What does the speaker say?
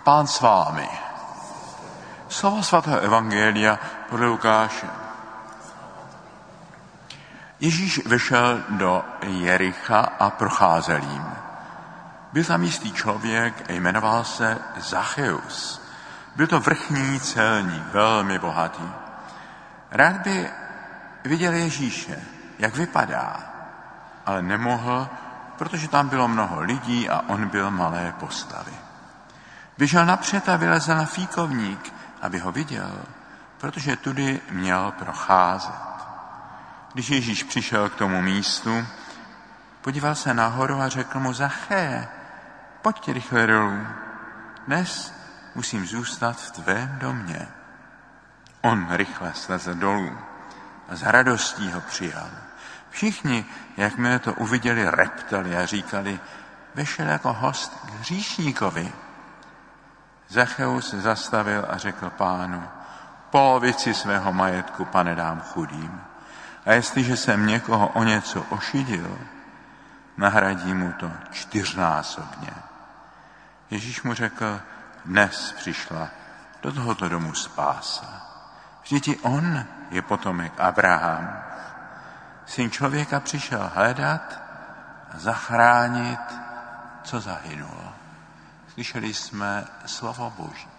Pán s vámi. Slovo svatého evangelia podle Lukáše. Ježíš vešel do Jericha a procházel jím. Byl tam jistý člověk, jmenoval se Zacheus. Byl to vrchní celník, velmi bohatý. Rád by viděl Ježíše, jak vypadá, ale nemohl, protože tam bylo mnoho lidí a on byl malé postavy. Běžel napřed a vylezl na fíkovník, aby ho viděl, protože tudy měl procházet. Když Ježíš přišel k tomu místu, podíval se nahoru a řekl mu: Zaché, pojď rychle dolů. Dnes musím zůstat v tvém domě. On rychle slezl dolů a s radostí ho přijal. Všichni, jakmile to uviděli, reptali a říkali: vešel jako host k hříšníkovi. Zacheus se zastavil a řekl Pánu: polovici svého majetku, Pane, dám chudým. A jestliže jsem někoho o něco ošidil, nahradí mu to 4násobně. Ježíš mu řekl: dnes přišla do tohoto domu spása. Vždyť i on je potomek Abraham. Syn člověka přišel hledat a zachránit, co zahynulo. Slyšeli jsme slovo Boží.